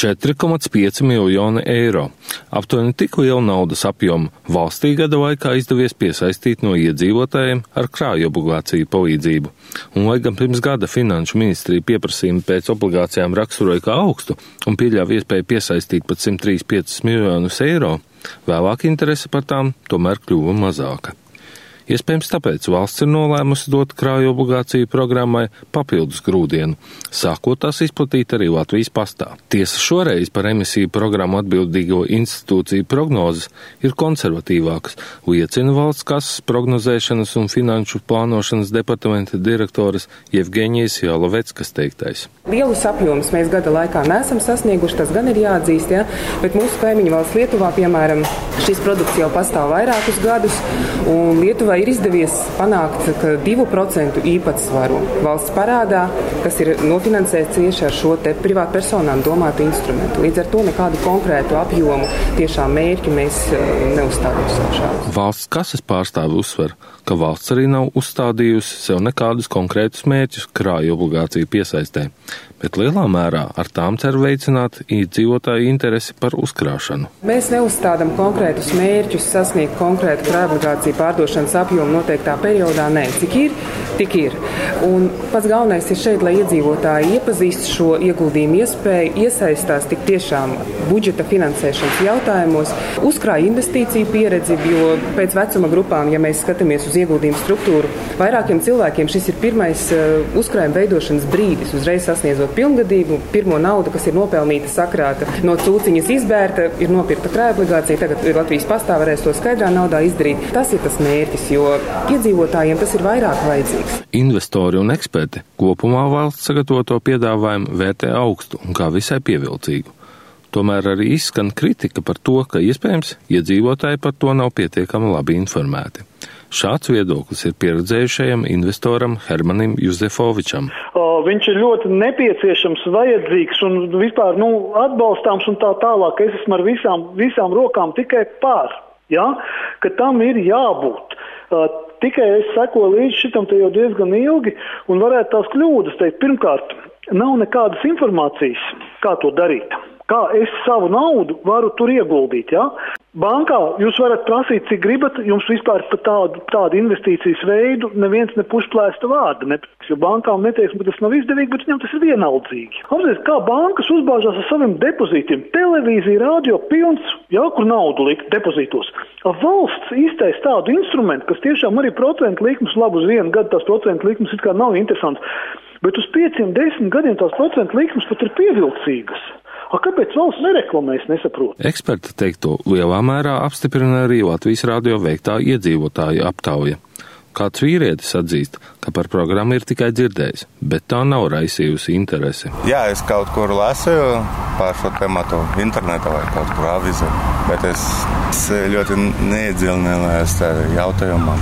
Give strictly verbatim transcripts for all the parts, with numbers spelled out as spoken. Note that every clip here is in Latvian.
četri komā pieci miljoni eiro. Aptuveni tik lielu naudas apjomu valstī gada laikā izdevies piesaistīt no iedzīvotājiem ar krājobligāciju palīdzību. Un, lai gan pirms gada Finanšu ministrija pieprasījumu pēc obligācijām raksturoja kā augstu un pieļāva iespēju piesaistīt pat simt trīsdesmit piecus miljonus eiro, vēlāk interese par tām tomēr kļuva mazāka. Iespējams, tāpēc valsts ir nolēmusi dot krājobligāciju programmai papildus grūdienu, sākot tās izplatīt arī Latvijas pastā. Tiesa šoreiz par emisiju programmu atbildīgo institūciju prognozes ir konservatīvākas, liecina valsts kases prognozēšanas un finanšu plānošanas departamenta direktoras Jevgeņijas Jaloveckas teiktais. Lielus apjomus mēs gada laikā neesam sasnieguši, tas gan ir jāatzīst, ja? Bet mūsu kaimiņu valsts Lietuvā, piemēram, šis produkts jau pastāv vairākus gadus, un Lietuvā ir izdevies panākt divu procentu īpatsvaru valsts parādā, kas ir nofinansēts tieši ar šo te privātpersonām domātu instrumentu. Līdz ar to nekādu konkrētu apjomu tiešām mērķi mēs neuzstādījām sev šādus. Valsts kases pārstāvi uzsver, ka valsts arī nav uzstādījusi sev nekādus konkrētus mērķus krājobligāciju piesaistē, bet lielā mērā ar tām cer veicināt iedzīvotāju interesi par uzkrāšanu. Mēs neuzstādām konkrētus mērķus sasniegt konkrētu krājobligāciju pārdošanas apjomu noteiktā periodā. Nē, cik ir, tik ir. Un pats galvenais ir šeit, lai iedzīvotāji iepazīst šo ieguldījumu iespēju, iesaistās tik tiešām budžeta finansēšanas jautājumos, uzkrāja investīciju pieredzi, jo pēc vecuma grupām, ja mēs skatāmies uz ieguldījumu struktūru, vairākiem cilvēkiem šis ir pirmais uh, uzkrājuma veidošanas brīdis, uzreiz sasniedzot pilngadību, pirmo naudu, kas ir nopelnīta, sakrāta, no cūciņas izbērta, ir nopirkta krājobligācija, tagad Latvijas pastā varēs to skaidrā naudā izdarīt. Tas ir tas mērķis, jo iedzīvotājiem tas ir vairāk vajadzīgs. Investori un eksperti kopumā valsts sagatavoto piedāvājumu vērtē augstu un kā visai pievilcīgu. Tomēr arī izskan kritika par to, ka iespējams iedzīvotāji par to nav pietiekami labi informēti. Šāds viedoklis ir pieredzējušajam investoram Hermanim Juzefovičam. Viņš ir ļoti nepieciešams, vajadzīgs un vispār nu, atbalstāms un tā tālāk. Es esmu ar visām, visām rokām tikai pār, ja? Ka tam ir jābūt. Uh, tikai es sekoju līdz šitam te jau diezgan ilgi un varētu tās kļūdas teikt. Pirmkārt, nav nekādas informācijas, kā to darīt. Kā es savu naudu varu tur ieguldīt, ja? Bankā jūs varat prasīt, cik gribat, jums vispār par tādu, tādu investīcijas veidu neviens ne pušplēsta vārda nepatiks, jo bankām neteiks, ka tas nav izdevīgi, bet viņam tas ir vienaldzīgi. Apzies, kā bankas uzbāžās ar saviem depozītiem, televīzija, radio pilns, jā, kur naudu likt depozītos. Valsts iztais tādu instrumentu, kas tiešām arī procentu likmes, labi uz vienu gadu tās procentu likmes it kā nav interesants, bet uz pieciem, desmit gadiem tās procentu likmes pat ir pievilcīgas. A, kāpēc valsts nereklamē, es nesaprotu? Eksperta teikto lielā mērā apstiprina arī Latvijas radio veiktā iedzīvotāju aptauja. Kāds vīrietis atzīst, ka par programmu ir tikai dzirdējis, bet tā nav raisījusi interesi. Jā, es kaut kur lasīju par šo tematu internetā vai kaut kur avīzē, bet es, es ļoti neiedziļinājos tajā jautājumā,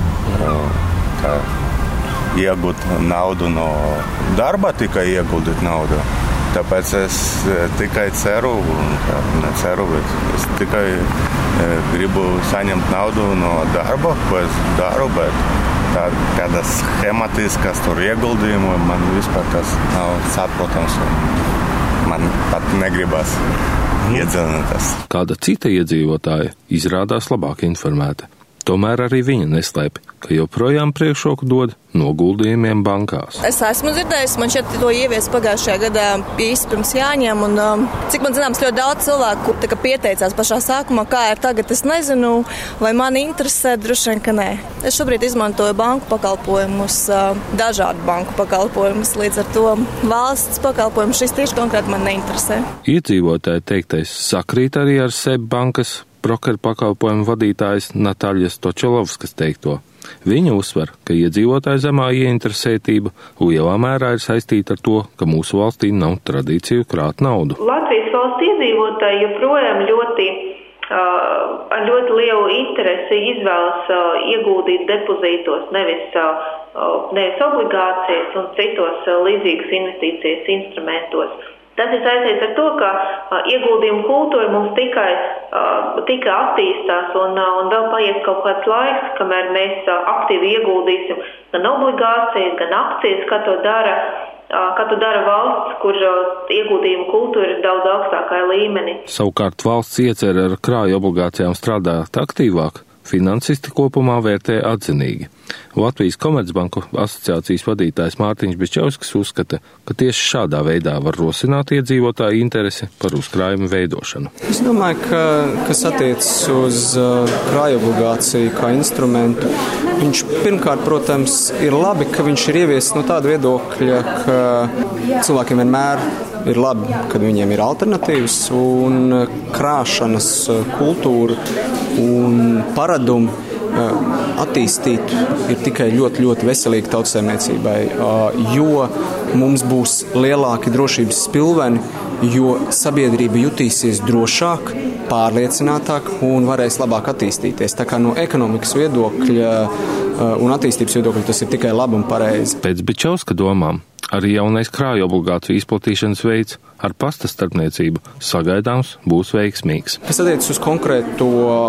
kā iegūt naudu no darba, tikai ieguldīt naudu. Tāpēc es tikai ceru, neceru, bet es tikai gribu saņemt naudu no darba, ko es daru, bet tā, kādas schematiskas tur ieguldījumu man vispār tas nav saprotams. Man pat negribas iedziļināties. Kāda cita iedzīvotāja izrādās labāk informēta. Tomēr arī viņa neslēpj, ka joprojām priekšroku dod noguldījumiem bankās. Es esmu dzirdējis, man šķiet, to ievies pagājušajā gadā īsti pirms Jāņiem, un um, cik man zināms, ļoti daudz cilvēku tā, pieteicās pašā sākumā, kā ir tagad, es nezinu, vai mani interesē, droši vien, ka nē. Es šobrīd izmantoju banku pakalpojumus, uh, dažādu banku pakalpojumus, līdz ar to valsts pakalpojumus šis tieši konkrēti man neinteresē. Iedzīvotāji teiktais sakrīt arī ar SEB bankas brokeru pakalpojumu vadītājas Natāļas Točelovskas teikto. Viņa uzsver, ka iedzīvotāju zemā ieinteresētība lielā mērā ir saistīta ar to, ka mūsu valstī nav tradīciju krāt naudu. Latvijas valsts iedzīvotāji joprojām ļoti, uh, ar ļoti lielu interesi izvēlas uh, ieguldīt depozītos, nevis, uh, nevis obligācijas un citos uh, līdzīgas investīcijas instrumentos. Tas ir saistīts ar to, ka uh, ieguldījumu kultūra mums tikai, uh, tikai attīstās un, uh, un vēl paies kaut kāds laiks, kamēr mēs uh, aktīvi ieguldīsim gan obligācijas, gan akcijas, kā to dara kā to dara valsts, kur ieguldījuma kultūra ir daudz augstākā līmenī. Savukārt valsts iecer ar krāju obligācijām strādāt aktīvāk. Finansisti kopumā vērtē atzinīgi. Latvijas Komercbanku asociācijas vadītājs Mārtiņš Bišķevskis uzskata, ka tieši šādā veidā var rosināt iedzīvotāju interesi par uzkrājumu veidošanu. Es domāju, ka, kas attiecas uz uh, krāju obligāciju kā instrumentu, viņš pirmkārt, protams, ir labi, ka viņš ir ieviesis no tāda viedokļa, ka cilvēkiem vienmēr ir labi, kad viņiem ir alternatīvas un krāšanas kultūra un paradumi attīstīt ir tikai ļoti, ļoti veselīgi tautsēmniecībai, jo mums būs lielāki drošības spilveni, jo sabiedrība jutīsies drošāk, pārliecinātāk un varēs labāk attīstīties. Tā kā no ekonomikas viedokļa un attīstības viedokļa tas ir tikai labi un pareizi. Pēc Bičauska domām arī jaunais krāju obligāciju izplatīšanas veids ar pasta starpniecību sagaidāms būs veiksmīgs. Kas attiecas uz konkrēto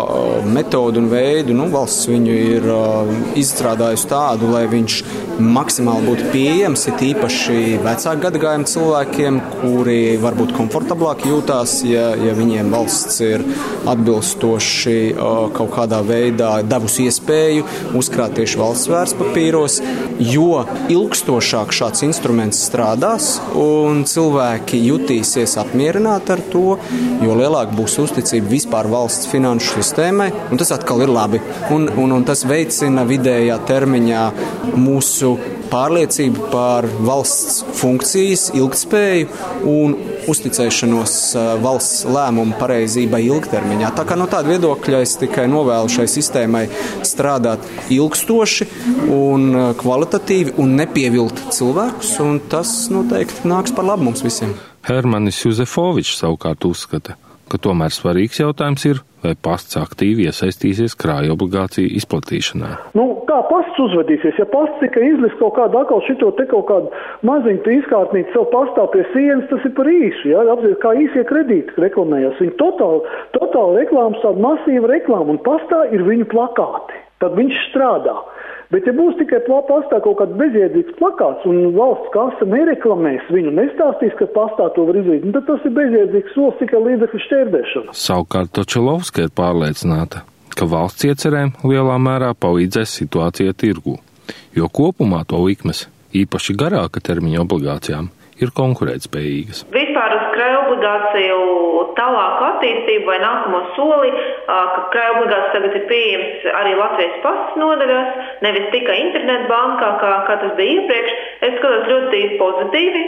metodu un veidu, nu, valsts viņu ir izstrādājusi tādu, lai viņš maksimāli būtu pieejams, ir īpaši vecāku gadagājumu cilvēkiem, kuri varbūt komfortablāk jūtās, ja, ja viņiem valsts ir atbilstoši kaut kādā veidā devusi iespēju uzkrāt tieši valsts vērtspapīros, jo ilgstošāk šāds instruments strādās un cilvēki jutīsies apmierināti ar to, jo lielāka būs uzticība vispār valsts finanšu sistēmai, un tas atkal ir labi. Un, un, un tas veicina vidējā termiņā mūsu pārliecību par valsts funkcijas ilgtspēju un uzticēšanos valsts lēmumu pareizībai ilgtermiņā. Tā kā no tāda viedokļa es tikai novēlu šai sistēmai strādāt ilgstoši un kvalitatīvi un nepievilt cilvēkus, un tas noteikti nāks par labu mums visiem. Hermanis Juzefovičs savukārt uzskata, ka tomēr svarīgs jautājums ir, vai pasts aktīvi iesaistīsies krāju obligāciju izplatīšanā. Nu, kā pasts uzvedīsies? Ja pasts tikai izliks kaut kādu atkal šito te kaut kādu maziņu izkārtnīt sev pastā pie sienas, tas ir par īsu, jā, apzīst, kā īsie kredīti reklamējās. Viņi totāli, totāli reklāmas, tāda masīva reklāma, un pastā ir viņu plakāti. Tad viņš strādā. Bet ja būs tikai pastā kaut kāds bezjēdzīgs plakāts un valsts kasa nereklamēs viņu, nestāstīs, ka pastā to var izdarīt, tad tas ir bezjēdzīgs solis tikai līdzekļu šķērdēšana. Savukārt Točelovska ir pārliecināta, ka valsts iecerēm lielā mērā palīdzēs situācija tirgū, jo kopumā to likmes, īpaši garāka termiņa obligācijām, ir konkurētspējīgas. Vispār uz krāju obligāciju tālāku attīstību vai nākamo soli, ka krāju obligācijas tagad ir pieejams arī Latvijas pasas nodaļās, nevis tikai internetu bankā, kā, kā tas bija iepriekš. Es skatos ļoti pozitīvi.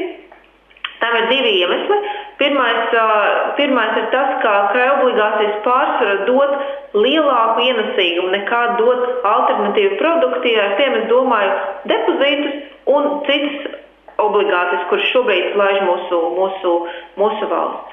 Tam ir divi iemesli. Pirmais, pirmais ir tas, ka krāju obligācijas pārsvara dot lielāku ienesīgumu nekā dot alternatīvu produktu. Ar tiem es domāju depozītus un citas obligācijas, kuras šobrīd laiž mūsu, mūsu, mūsu valsts.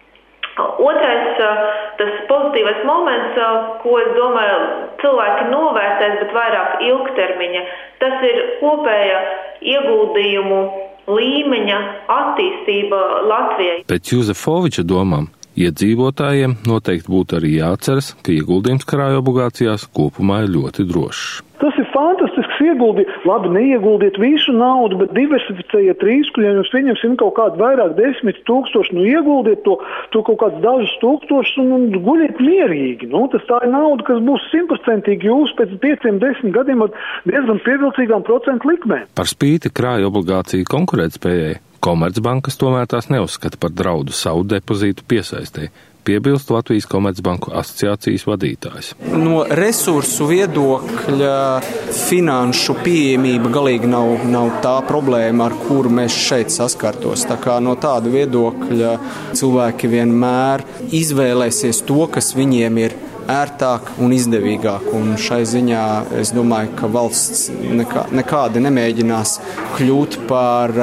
Otrais, tas pozitīvais moments, ko es domāju cilvēki novērtēs, bet vairāk ilgtermiņa, tas ir kopēja ieguldījumu līmeņa attīstība Latvijai. Pēc Juzefoviča domām, iedzīvotājiem noteikti būtu arī jāatceras, ka ieguldījums krāju obligācijās kopumā ir ļoti drošs. Tas ir fantastisks ieguldījums. Labi, neieguldiet visu naudu, bet diversificējiet risku. Ja jums pieņemsim kaut kādu vairāk desmit tūkstoši, nu ieguldiet to, to kaut kādus dažus tūkstošus un, un guļiet mierīgi. Nu, tas tā ir nauda, kas būs simtprocentīgi jūs pēc pieciem, desmit gadiem ar diezgan pievilcīgām procentu likmēm. Par spīti krāju obligāciju konkurētspējai, Komercbankas tomēr tās neuzskata par draudu savu depozītu piesaistē, piebilst Latvijas Komercbanku asociācijas vadītājs. No resursu viedokļa finanšu pieejamība galīgi nav, nav tā problēma, ar kuru mēs šeit saskartos. Tā kā no tāda viedokļa cilvēki vienmēr izvēlēsies to, kas viņiem ir ērtāk un izdevīgāk. Un šai ziņā es domāju, ka valsts nekā, nekādi nemēģinās kļūt par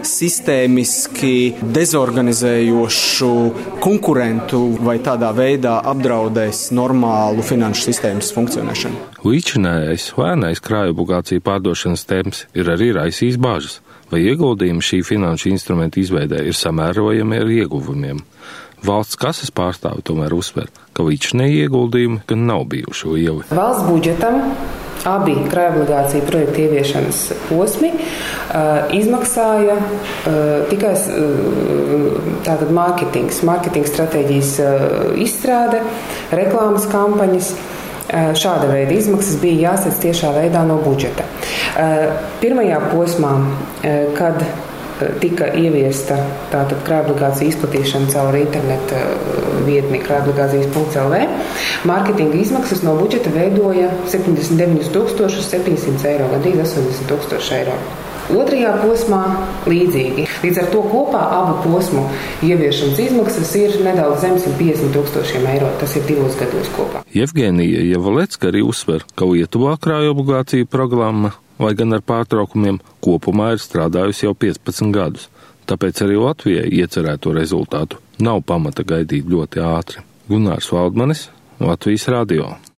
sistēmiski dezorganizējošu konkurentu vai tādā veidā apdraudēs normālu finanšu sistēmas funkcionēšanu. Līdzinājais lēnais krāju obligāciju pārdošanas temps ir arī raisījis bāžas, vai ieguldījumi šī finanšu instrumenta izveidē ir samērojami ar ieguvumiem. Valsts kases pārstāvi tomēr uzsver, ka līdzinēji ieguldījumi gan nav bijuši lieli. Valsts budžetam abi krājobligāciju projektu ieviešanas posmi izmaksāja tikai tātad mārketings, mārketinga stratēģijas izstrāde, reklāmas kampaņas. Šāda veida izmaksas bija jāsadz tiešā veidā no budžeta. Pirmajā posmā, kad tika ieviesta tātad krājobligāciju izplatīšana caur interneta vietni krājobligācijas punkts el vē, mārketinga izmaksas no budžeta veidoja septiņdesmit deviņus tūkstošus septiņsimt eiro, gandrīz astoņdesmit tūkstoši eiro. Otrajā posmā līdzīgi. Līdz ar to kopā abu posmu ieviešanas izmaksas ir nedaudz zem simt piecdesmit tūkstošiem eiro. Tas ir divos gados kopā. Jevgenija Jevalecka arī uzsver, ka Lietuvā krājobligāciju programma, lai gan ar pārtraukumiem, kopumā ir strādājusi jau piecpadsmit gadus. Tāpēc arī Latvijai iecerēto rezultātu nav pamata gaidīt ļoti ātri. Gunārs Valdmanis, Latvijas radio.